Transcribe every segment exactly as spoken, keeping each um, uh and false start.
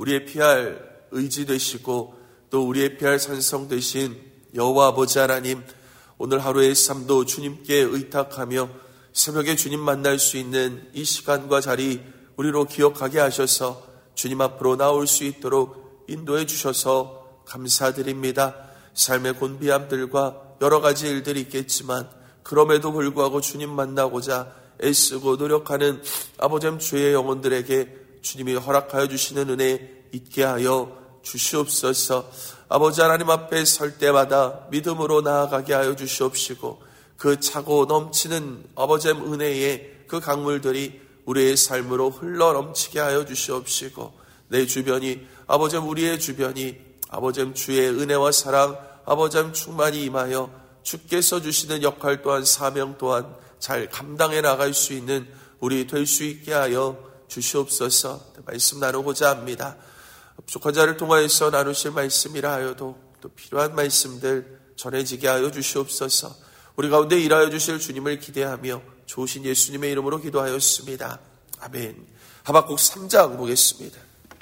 우리의 피할 의지 되시고 또 우리의 피할 산성 되신 여호와 아버지 하나님, 오늘 하루의 삶도 주님께 의탁하며 새벽에 주님 만날 수 있는 이 시간과 자리 우리로 기억하게 하셔서 주님 앞으로 나올 수 있도록 인도해 주셔서 감사드립니다. 삶의 곤비함들과 여러 가지 일들이 있겠지만 그럼에도 불구하고 주님 만나고자 애쓰고 노력하는 아버지 주의 영혼들에게 주님이 허락하여 주시는 은혜 있게 하여 주시옵소서. 아버지 하나님 앞에 설 때마다 믿음으로 나아가게 하여 주시옵시고 그 차고 넘치는 아버지의 은혜의 그 강물들이 우리의 삶으로 흘러 넘치게 하여 주시옵시고 내 주변이 아버지 우리의 주변이 아버지 주의 은혜와 사랑 아버지 충만히 임하여 주께서 주시는 역할 또한 사명 또한 잘 감당해 나갈 수 있는 우리 될 수 있게 하여 주시옵소서. 말씀 나누고자 합니다. 부족한 자를 통하여서 나누실 말씀이라 하여도 또 필요한 말씀들 전해지게 하여 주시옵소서. 우리 가운데 일하여 주실 주님을 기대하며 좋으신 예수님의 이름으로 기도하였습니다. 아멘. 하박국 삼 장 보겠습니다.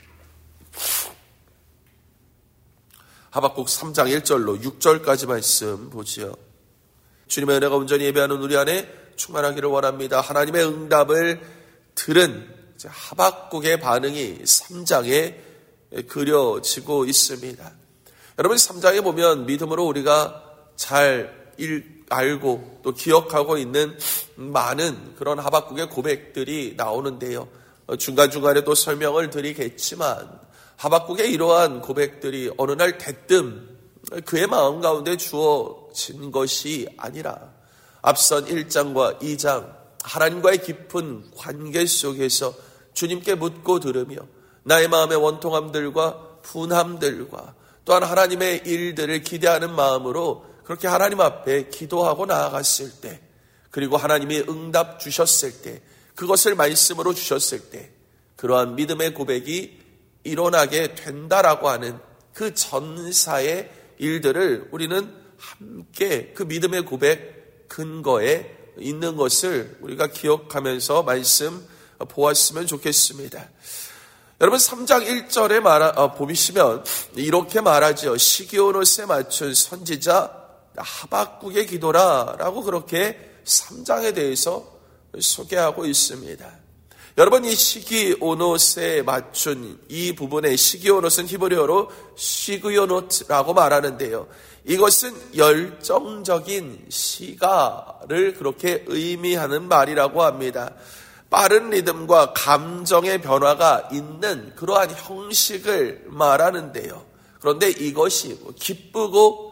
하박국 삼 장 일 절로 육 절까지 말씀 보지요. 주님의 은혜가 온전히 예배하는 우리 안에 충만하기를 원합니다. 하나님의 응답을 들은 하박국의 반응이 삼 장에 그려지고 있습니다. 여러분 삼 장에 보면 믿음으로 우리가 잘 일, 알고 또 기억하고 있는 많은 그런 하박국의 고백들이 나오는데요. 중간중간에 또 설명을 드리겠지만 하박국의 이러한 고백들이 어느 날 대뜸 그의 마음 가운데 주어진 것이 아니라 앞선 일 장과 이 장 하나님과의 깊은 관계 속에서 주님께 묻고 들으며 나의 마음의 원통함들과 분함들과 또한 하나님의 일들을 기대하는 마음으로 그렇게 하나님 앞에 기도하고 나아갔을 때 그리고 하나님이 응답 주셨을 때 그것을 말씀으로 주셨을 때 그러한 믿음의 고백이 일어나게 된다라고 하는 그 전사의 일들을 우리는 함께 그 믿음의 고백 근거에 있는 것을 우리가 기억하면서 말씀 보았으면 좋겠습니다. 여러분 삼 장 일 절에 말하, 어, 보시면 이렇게 말하죠. 시기오노스에 맞춘 선지자 하박국의 기도라라고 그렇게 삼 장에 대해서 소개하고 있습니다. 여러분 이 시기오노스에 맞춘 이 부분에 시기오노스는 히브리어로 시그요노트라고 말하는데요. 이것은 열정적인 시가를 그렇게 의미하는 말이라고 합니다. 빠른 리듬과 감정의 변화가 있는 그러한 형식을 말하는데요. 그런데 이것이 기쁘고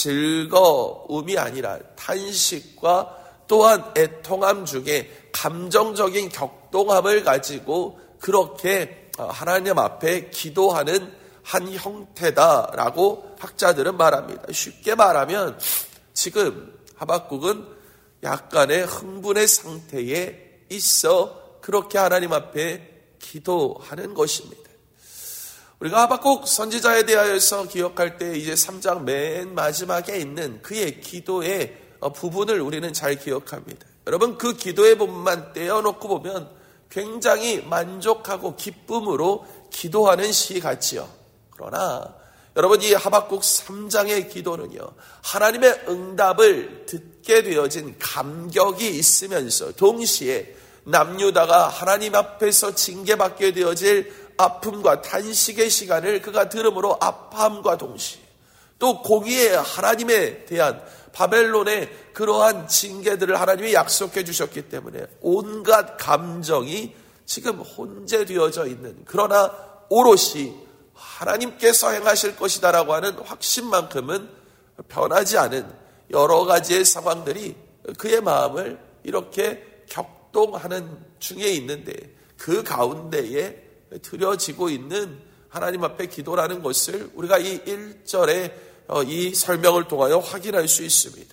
즐거움이 아니라 탄식과 또한 애통함 중에 감정적인 격동함을 가지고 그렇게 하나님 앞에 기도하는 한 형태다라고 학자들은 말합니다. 쉽게 말하면 지금 하박국은 약간의 흥분의 상태에 있어 그렇게 하나님 앞에 기도하는 것입니다. 우리가 하박국 선지자에 대하여서 기억할 때 이제 삼 장 맨 마지막에 있는 그의 기도의 부분을 우리는 잘 기억합니다. 여러분 그 기도의 부분만 떼어놓고 보면 굉장히 만족하고 기쁨으로 기도하는 시 같지요. 그러나 여러분 이 하박국 삼 장의 기도는요 하나님의 응답을 듣게 되어진 감격이 있으면서 동시에 남유다가 하나님 앞에서 징계받게 되어질 아픔과 탄식의 시간을 그가 들음으로 아파함과 동시에 또 공의의 하나님에 대한 바벨론의 그러한 징계들을 하나님이 약속해 주셨기 때문에 온갖 감정이 지금 혼재되어져 있는 그러나 오롯이 하나님께서 행하실 것이다라고 하는 확신만큼은 변하지 않은 여러 가지의 상황들이 그의 마음을 이렇게 격동하는 중에 있는데 그 가운데에 드려지고 있는 하나님 앞에 기도라는 것을 우리가 이 일 절의 이 설명을 통하여 확인할 수 있습니다.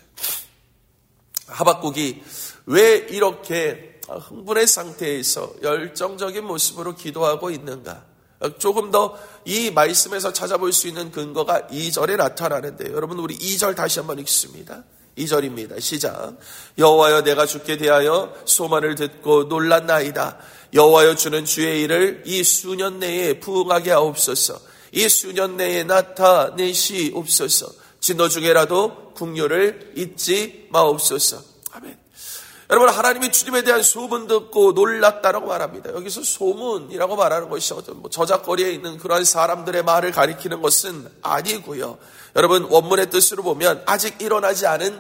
하박국이 왜 이렇게 흥분의 상태에서 열정적인 모습으로 기도하고 있는가? 조금 더 이 말씀에서 찾아볼 수 있는 근거가 이 절에 나타나는데 여러분 우리 이 절 다시 한번 읽습니다. 이 절입니다. 시작. 여호와여 내가 주께 대하여 소만을 듣고 놀랐나이다. 여호와여 주는 주의 일을 이 수년 내에 부응하게 하옵소서. 이 수년 내에 나타내시옵소서. 진노 중에라도 국류를 잊지 마옵소서. 아멘. 여러분, 하나님이 주님에 대한 소문 듣고 놀랐다라고 말합니다. 여기서 소문이라고 말하는 것이 어떤 뭐 저작거리에 있는 그러한 사람들의 말을 가리키는 것은 아니고요. 여러분, 원문의 뜻으로 보면 아직 일어나지 않은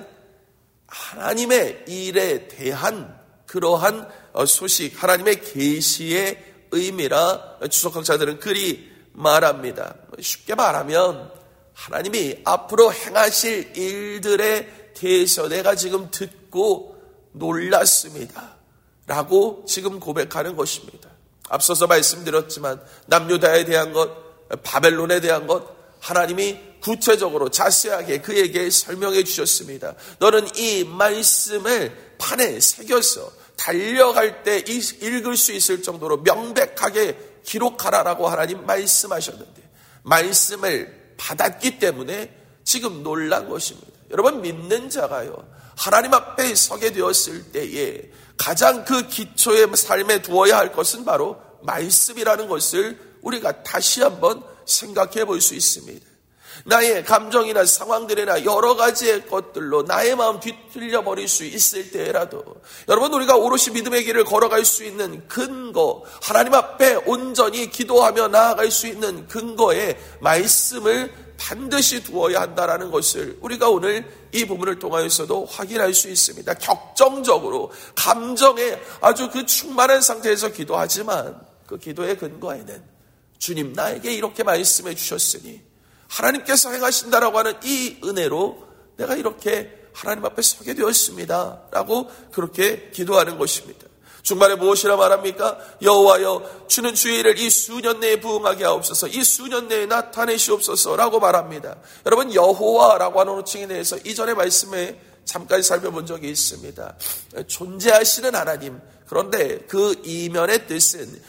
하나님의 일에 대한 그러한 소식, 하나님의 계시의 의미라 주석학자들은 그리 말합니다. 쉽게 말하면 하나님이 앞으로 행하실 일들에 대해서 내가 지금 듣고 놀랐습니다 라고 지금 고백하는 것입니다. 앞서서 말씀드렸지만 남유다에 대한 것, 바벨론에 대한 것, 하나님이 구체적으로 자세하게 그에게 설명해 주셨습니다. 너는 이 말씀을 판에 새겨서 달려갈 때 읽을 수 있을 정도로 명백하게 기록하라라고 하나님 말씀하셨는데, 말씀을 받았기 때문에 지금 놀란 것입니다. 여러분, 믿는 자가요, 하나님 앞에 서게 되었을 때에 가장 그 기초의 삶에 두어야 할 것은 바로 말씀이라는 것을 우리가 다시 한번 생각해 볼 수 있습니다. 나의 감정이나 상황들이나 여러 가지의 것들로 나의 마음 뒤틀려 버릴 수 있을 때라도 여러분, 우리가 오롯이 믿음의 길을 걸어갈 수 있는 근거, 하나님 앞에 온전히 기도하며 나아갈 수 있는 근거에 말씀을 반드시 두어야 한다는 것을 우리가 오늘 이 부분을 통하여서도 확인할 수 있습니다. 격정적으로 감정에 아주 그 충만한 상태에서 기도하지만 그 기도의 근거에는 주님, 나에게 이렇게 말씀해 주셨으니 하나님께서 행하신다라고 하는 이 은혜로 내가 이렇게 하나님 앞에 서게 되었습니다 라고 그렇게 기도하는 것입니다. 중간에 무엇이라 말합니까? 여호와여 주는 주의 일을 이 수년 내에 부응하게 하옵소서. 이 수년 내에 나타내시옵소서 라고 말합니다. 여러분, 여호와라고 하는 호칭에 대해서 이전의 말씀에 잠깐 살펴본 적이 있습니다. 존재하시는 하나님, 그런데 그 이면의 뜻은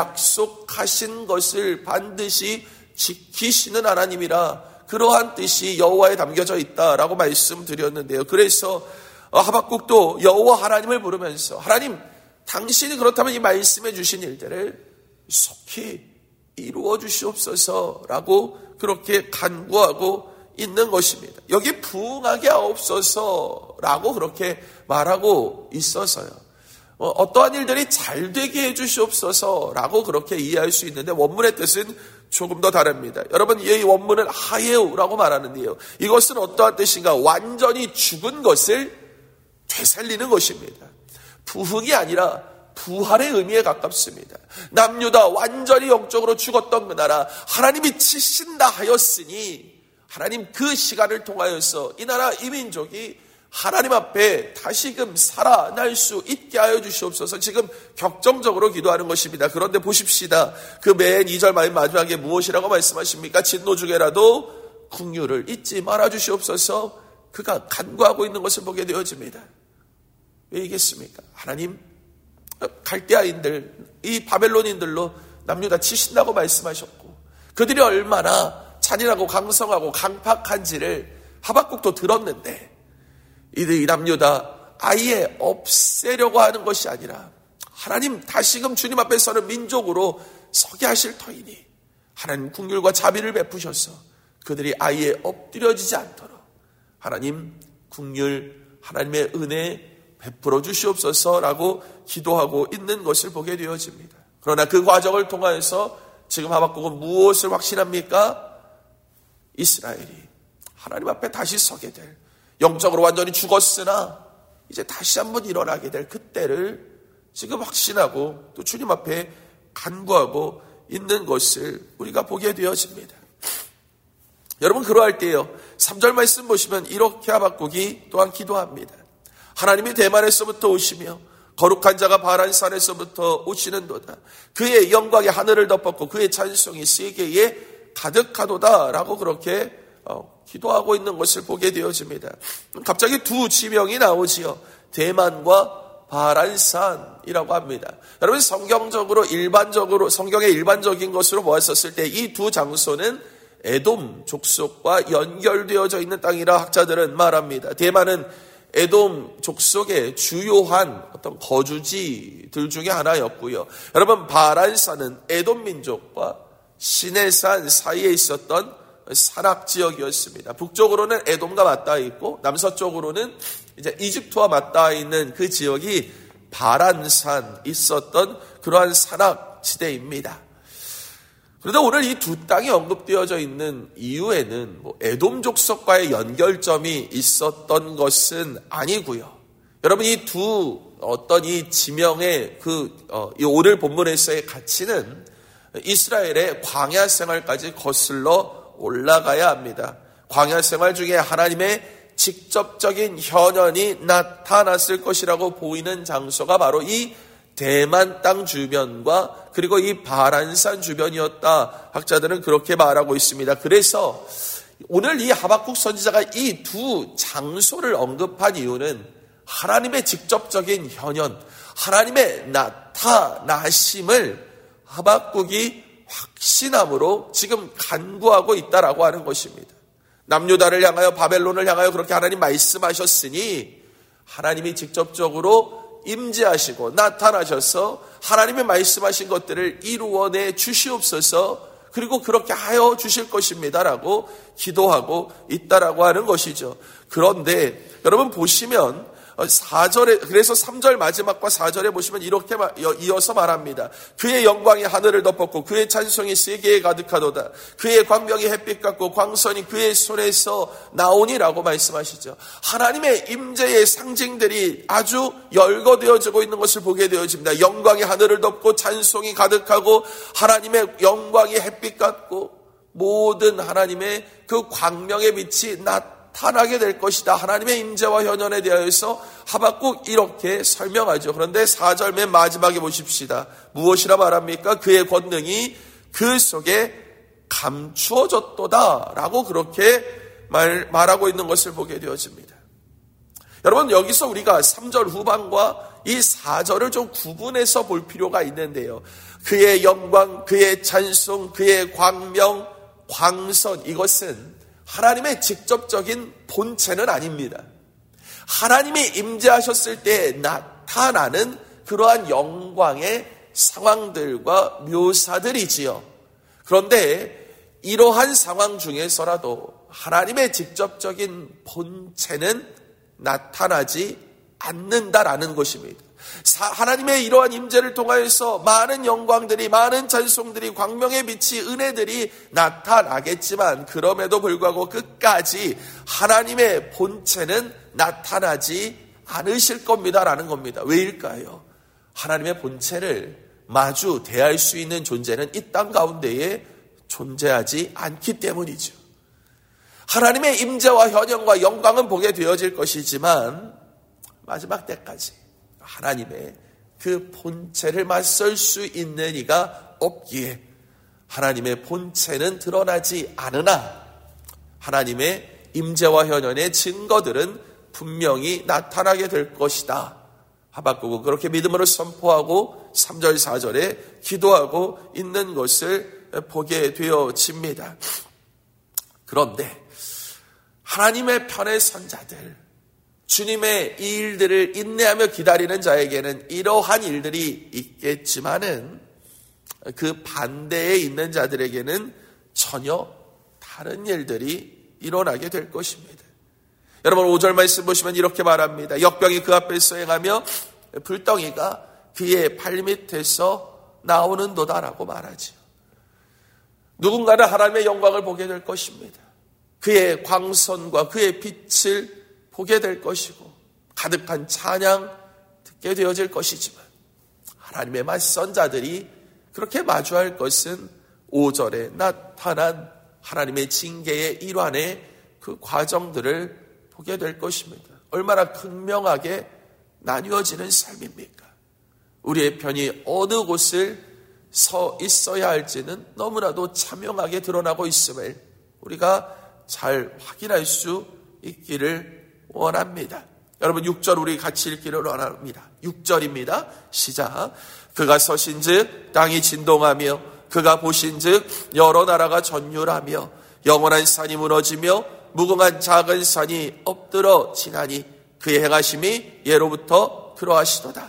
약속하신 것을 반드시 지키시는 하나님이라 그러한 뜻이 여호와에 담겨져 있다라고 말씀드렸는데요. 그래서 하박국도 여호와 하나님을 부르면서 하나님, 당신이 그렇다면 이 말씀해 주신 일들을 속히 이루어 주시옵소서라고 그렇게 간구하고 있는 것입니다. 여기 부응하게 하옵소서라고 그렇게 말하고 있어서요, 어떠한 일들이 잘 되게 해 주시옵소서라고 그렇게 이해할 수 있는데 원문의 뜻은 조금 더 다릅니다. 여러분, 이 원문은 하예우라고 말하는데요, 이것은 어떠한 뜻인가? 완전히 죽은 것을 되살리는 것입니다. 부흥이 아니라 부활의 의미에 가깝습니다. 남유다 완전히 영적으로 죽었던 그 나라, 하나님이 치신다 하였으니 하나님 그 시간을 통하여서 이 나라 이 민족이 하나님 앞에 다시금 살아날 수 있게 하여 주시옵소서. 지금 격정적으로 기도하는 것입니다. 그런데 보십시다. 그 맨 이 절 마지막에 무엇이라고 말씀하십니까? 진노 중에라도 국류를 잊지 말아 주시옵소서. 그가 간구하고 있는 것을 보게 되어집니다. 왜이겠습니까? 하나님, 갈대아인들, 이 바벨론인들로 남유다 치신다고 말씀하셨고 그들이 얼마나 잔인하고 강성하고 강팍한지를 하박국도 들었는데 이 남유다 아예 없애려고 하는 것이 아니라 하나님 다시금 주님 앞에 서는 민족으로 서게 하실 터이니 하나님 국률과 자비를 베푸셔서 그들이 아예 엎드려지지 않도록 하나님 국률, 하나님의 은혜 베풀어 주시옵소서라고 기도하고 있는 것을 보게 되어집니다. 그러나 그 과정을 통하여서 지금 하박국은 무엇을 확신합니까? 이스라엘이 하나님 앞에 다시 서게 될, 영적으로 완전히 죽었으나 이제 다시 한번 일어나게 될 그때를 지금 확신하고 또 주님 앞에 간구하고 있는 것을 우리가 보게 되어집니다. 여러분, 그러할 때요, 삼 절 말씀 보시면 이렇게 하박국이 또한 기도합니다. 하나님이 대만에서부터 오시며 거룩한 자가 바란산에서부터 오시는도다. 그의 영광이 하늘을 덮었고 그의 찬송이 세계에 가득하도다 라고 그렇게 어, 기도하고 있는 것을 보게 되어집니다. 갑자기 두 지명이 나오지요. 대만과 바란산이라고 합니다. 여러분, 성경적으로 일반적으로 성경의 일반적인 것으로 보았었을 때 이 두 장소는 에돔 족속과 연결되어져 있는 땅이라 학자들은 말합니다. 대만은 에돔 족속의 주요한 어떤 거주지들 중에 하나였고요. 여러분, 바란산은 에돔 민족과 시내산 사이에 있었던 산악 지역이었습니다. 북쪽으로는 에돔과 맞닿아 있고 남서쪽으로는 이제 이집트와 맞닿아 있는 그 지역이 바란산 있었던 그러한 산악 지대입니다. 그런데 오늘 이 두 땅이 언급되어져 있는 이유에는 뭐 에돔 족속과의 연결점이 있었던 것은 아니고요. 여러분, 이 두 어떤 이 지명의 그 어, 이 오늘 본문에서의 가치는 이스라엘의 광야 생활까지 거슬러 올라가야 합니다. 광야 생활 중에 하나님의 직접적인 현현이 나타났을 것이라고 보이는 장소가 바로 이 대만 땅 주변과 그리고 이 바란산 주변이었다. 학자들은 그렇게 말하고 있습니다. 그래서 오늘 이 하박국 선지자가 이 두 장소를 언급한 이유는 하나님의 직접적인 현현, 하나님의 나타나심을 하박국이 확신함으로 지금 간구하고 있다라고 하는 것입니다. 남유다를 향하여 바벨론을 향하여 그렇게 하나님 말씀하셨으니 하나님이 직접적으로 임재하시고 나타나셔서 하나님의 말씀하신 것들을 이루어내 주시옵소서, 그리고 그렇게 하여 주실 것입니다라고 기도하고 있다라고 하는 것이죠. 그런데 여러분 보시면 사 절에, 그래서 삼 절 마지막과 사 절에 보시면 이렇게 이어서 말합니다. 그의 영광이 하늘을 덮었고 그의 찬송이 세계에 가득하도다. 그의 광명이 햇빛 같고 광선이 그의 손에서 나오니라고 말씀하시죠. 하나님의 임재의 상징들이 아주 열거되어지고 있는 것을 보게 되어집니다. 영광이 하늘을 덮고 찬송이 가득하고 하나님의 영광이 햇빛 같고 모든 하나님의 그 광명의 빛이 나타납니다. 나타나게 될 것이다. 하나님의 임재와 현현에 대하여서 하박국 이렇게 설명하죠. 그런데 사 절 맨 마지막에 보십시다. 무엇이라 말합니까? 그의 권능이 그 속에 감추어졌도다 라고 그렇게 말, 말하고 있는 것을 보게 되어집니다. 여러분, 여기서 우리가 삼 절 후반과 이 사 절을 좀 구분해서 볼 필요가 있는데요. 그의 영광, 그의 찬송, 그의 광명, 광선, 이것은 하나님의 직접적인 본체는 아닙니다. 하나님이 임재하셨을 때 나타나는 그러한 영광의 상황들과 묘사들이지요. 그런데 이러한 상황 중에서라도 하나님의 직접적인 본체는 나타나지 않는다라는 것입니다. 하나님의 이러한 임재를 통하여서 많은 영광들이, 많은 찬송들이, 광명의 빛이, 은혜들이 나타나겠지만 그럼에도 불구하고 끝까지 하나님의 본체는 나타나지 않으실 겁니다라는 겁니다. 왜일까요? 하나님의 본체를 마주 대할 수 있는 존재는 이 땅 가운데에 존재하지 않기 때문이죠. 하나님의 임재와 현현과 영광은 보게 되어질 것이지만 마지막 때까지 하나님의 그 본체를 맞설 수 있는 이가 없기에 하나님의 본체는 드러나지 않으나 하나님의 임재와 현현의 증거들은 분명히 나타나게 될 것이다. 하박국은 그렇게 믿음으로 선포하고 삼 절 사 절에 기도하고 있는 것을 보게 되어집니다. 그런데 하나님의 편에 선 자들, 주님의 이 일들을 인내하며 기다리는 자에게는 이러한 일들이 있겠지만은 그 반대에 있는 자들에게는 전혀 다른 일들이 일어나게 될 것입니다. 여러분 오 절 말씀 보시면 이렇게 말합니다. 역병이 그 앞에서 행하며 불덩이가 그의 발밑에서 나오는도다라고 말하죠. 누군가는 하나님의 영광을 보게 될 것입니다. 그의 광선과 그의 빛을 보게 될 것이고 가득한 찬양 듣게 되어질 것이지만 하나님의 맞선 자들이 그렇게 마주할 것은 오 절에 나타난 하나님의 징계의 일환의 그 과정들을 보게 될 것입니다. 얼마나 극명하게 나뉘어지는 삶입니까? 우리의 편이 어느 곳을 서 있어야 할지는 너무나도 자명하게 드러나고 있음을 우리가 잘 확인할 수 있기를 원합니다. 여러분 육 절 우리 같이 읽기를 원합니다. 육 절입니다. 시작. 그가 서신즉 땅이 진동하며 그가 보신즉 여러 나라가 전율하며 영원한 산이 무너지며 무궁한 작은 산이 엎드러 지나니 그의 행하심이 예로부터 그러하시도다.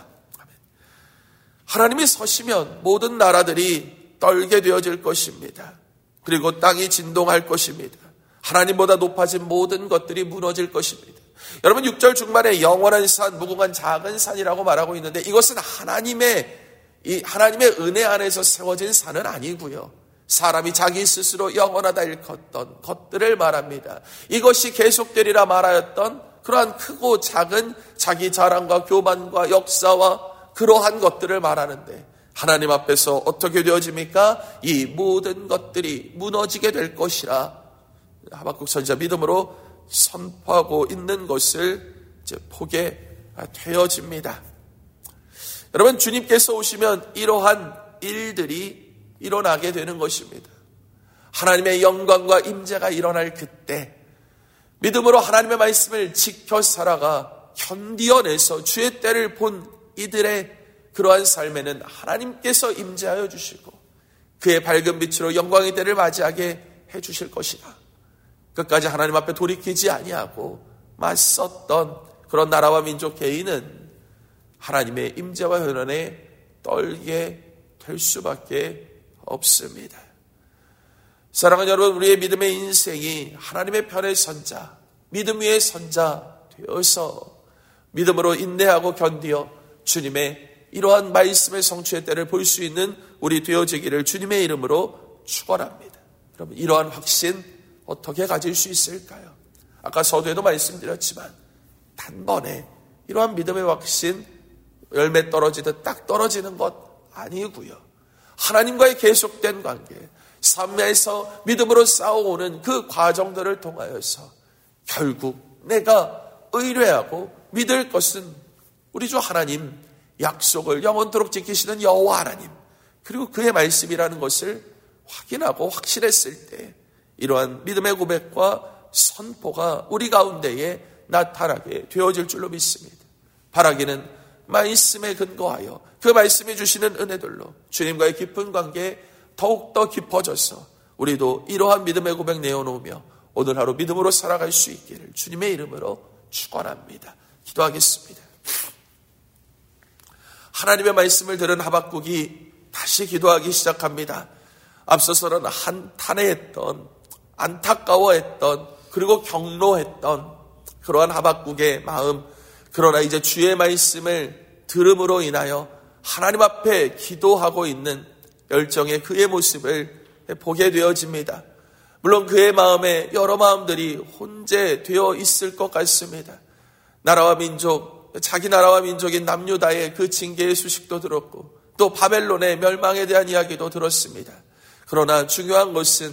하나님이 서시면 모든 나라들이 떨게 되어질 것입니다. 그리고 땅이 진동할 것입니다. 하나님보다 높아진 모든 것들이 무너질 것입니다. 여러분, 육 절 중반에 영원한 산, 무궁한 작은 산이라고 말하고 있는데, 이것은 하나님의 이 하나님의 은혜 안에서 세워진 산은 아니고요, 사람이 자기 스스로 영원하다 일컫던 것들을 말합니다. 이것이 계속되리라 말하였던 그러한 크고 작은 자기 자랑과 교만과 역사와 그러한 것들을 말하는데, 하나님 앞에서 어떻게 되어집니까? 이 모든 것들이 무너지게 될 것이라 하박국 선지자 믿음으로 선포하고 있는 것을 이제 보게 되어집니다. 여러분, 주님께서 오시면 이러한 일들이 일어나게 되는 것입니다. 하나님의 영광과 임재가 일어날 그때 믿음으로 하나님의 말씀을 지켜 살아가 견디어내서 주의 때를 본 이들의 그러한 삶에는 하나님께서 임재하여 주시고 그의 밝은 빛으로 영광의 때를 맞이하게 해주실 것이다. 끝까지 하나님 앞에 돌이키지 아니하고 맞섰던 그런 나라와 민족 개인은 하나님의 임재와 현원에 떨게 될 수밖에 없습니다. 사랑하는 여러분, 우리의 믿음의 인생이 하나님의 편에 선자, 믿음 위의 선자 되어서 믿음으로 인내하고 견디어 주님의 이러한 말씀의 성취의 때를 볼 수 있는 우리 되어지기를 주님의 이름으로 축원합니다. 여러분, 이러한 확신 어떻게 가질 수 있을까요? 아까 서두에도 말씀드렸지만 단번에 이러한 믿음의 확신 열매 떨어지듯 딱 떨어지는 것 아니고요, 하나님과의 계속된 관계, 삶에서 믿음으로 싸워오는 그 과정들을 통하여서 결국 내가 의뢰하고 믿을 것은 우리 주 하나님, 약속을 영원토록 지키시는 여호와 하나님, 그리고 그의 말씀이라는 것을 확인하고 확실했을 때 이러한 믿음의 고백과 선포가 우리 가운데에 나타나게 되어질 줄로 믿습니다. 바라기는 말씀에 근거하여 그 말씀이 주시는 은혜들로 주님과의 깊은 관계에 더욱더 깊어져서 우리도 이러한 믿음의 고백 내어놓으며 오늘 하루 믿음으로 살아갈 수 있기를 주님의 이름으로 축원합니다. 기도하겠습니다. 하나님의 말씀을 들은 하박국이 다시 기도하기 시작합니다. 앞서서는 한탄해했던, 안타까워했던, 그리고 경로했던 그러한 하박국의 마음, 그러나 이제 주의 말씀을 들음으로 인하여 하나님 앞에 기도하고 있는 열정의 그의 모습을 보게 되어집니다. 물론 그의 마음에 여러 마음들이 혼재되어 있을 것 같습니다. 나라와 민족, 자기 나라와 민족인 남유다의 그 징계의 소식도 들었고 또 바벨론의 멸망에 대한 이야기도 들었습니다. 그러나 중요한 것은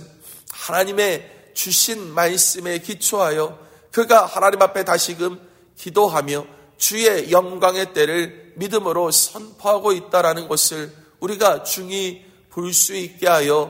하나님의 주신 말씀에 기초하여 그가 하나님 앞에 다시금 기도하며 주의 영광의 때를 믿음으로 선포하고 있다는 것을 우리가 중히 볼 수 있게 하여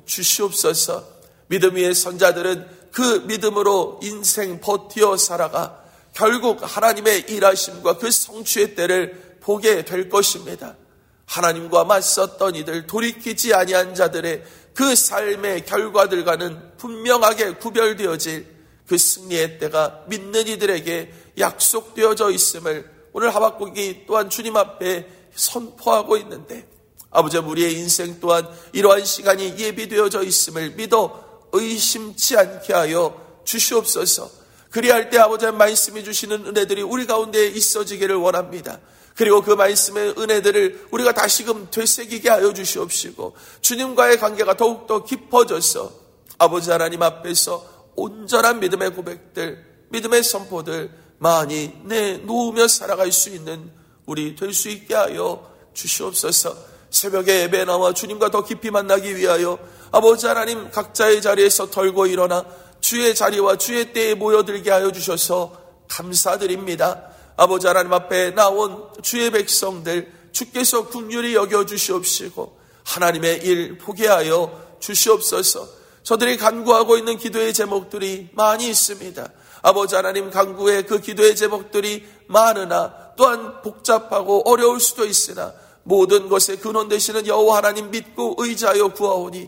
주시옵소서. 믿음 위의 선자들은 그 믿음으로 인생 버티어 살아가 결국 하나님의 일하심과 그 성취의 때를 보게 될 것입니다. 하나님과 맞섰던 이들, 돌이키지 아니한 자들의 그 삶의 결과들과는 분명하게 구별되어질 그 승리의 때가 믿는 이들에게 약속되어져 있음을 오늘 하박국이 또한 주님 앞에 선포하고 있는데, 아버지, 우리의 인생 또한 이러한 시간이 예비되어져 있음을 믿어 의심치 않게 하여 주시옵소서. 그리할 때 아버지의 말씀이 주시는 은혜들이 우리 가운데 있어지기를 원합니다. 그리고 그 말씀의 은혜들을 우리가 다시금 되새기게 하여 주시옵시고 주님과의 관계가 더욱더 깊어져서 아버지 하나님 앞에서 온전한 믿음의 고백들, 믿음의 선포들 많이 내놓으며 살아갈 수 있는 우리 될 수 있게 하여 주시옵소서. 새벽에 예배에 나와 주님과 더 깊이 만나기 위하여 아버지 하나님 각자의 자리에서 덜고 일어나 주의 자리와 주의 때에 모여들게 하여 주셔서 감사드립니다. 아버지 하나님 앞에 나온 주의 백성들 주께서 긍휼히 여겨 주시옵시고 하나님의 일 보게 하여 주시옵소서. 저들이 간구하고 있는 기도의 제목들이 많이 있습니다. 아버지 하나님, 간구의 그 기도의 제목들이 많으나 또한 복잡하고 어려울 수도 있으나 모든 것에 근원 되시는 여호와 하나님 믿고 의지하여 구하오니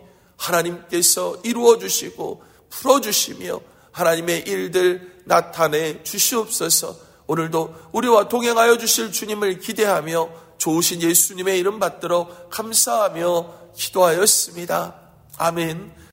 하나님께서 이루어 주시고 풀어주시며 하나님의 일들 나타내 주시옵소서. 오늘도 우리와 동행하여 주실 주님을 기대하며 좋으신 예수님의 이름 받들어 감사하며 기도하였습니다. 아멘.